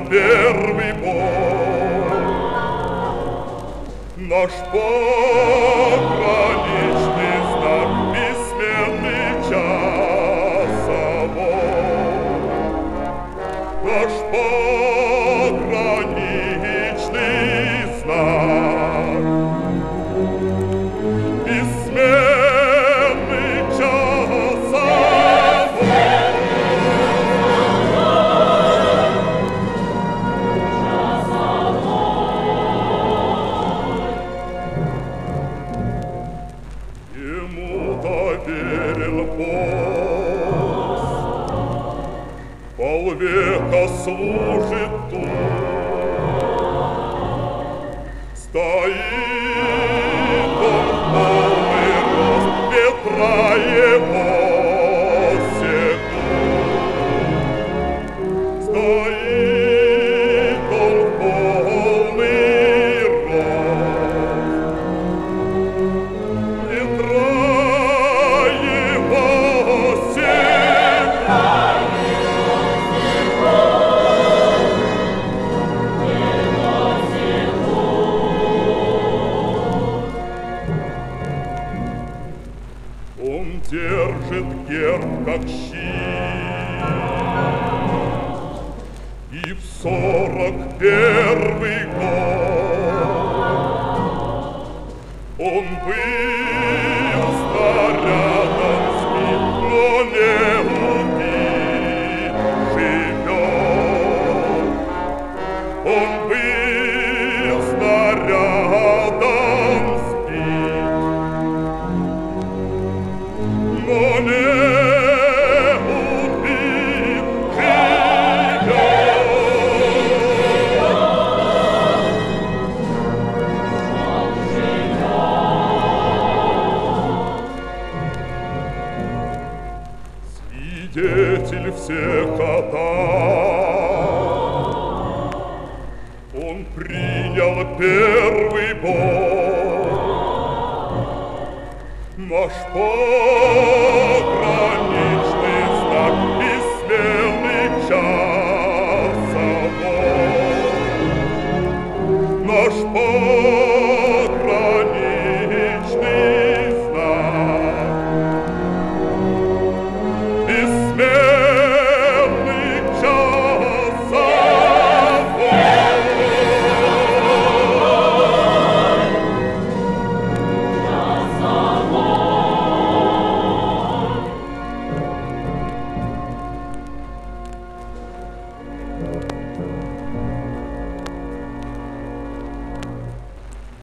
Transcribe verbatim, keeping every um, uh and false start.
первый бой. Наш пограничный знак бессменный часовой. Наш пограничный знак бессменный часовой. Ему доверил пост, полвека служит тут. Стоит он в полный рост, ветра его секут. Стоит он в полный рост, ветра его секут. Он держит герб как щит, и в сорок первый год он был снарядом сбит, но не убит, живет. Он был снарядом сбит, но не убит, живет. Свидетель всех атак, он принял первый бой. Наш пол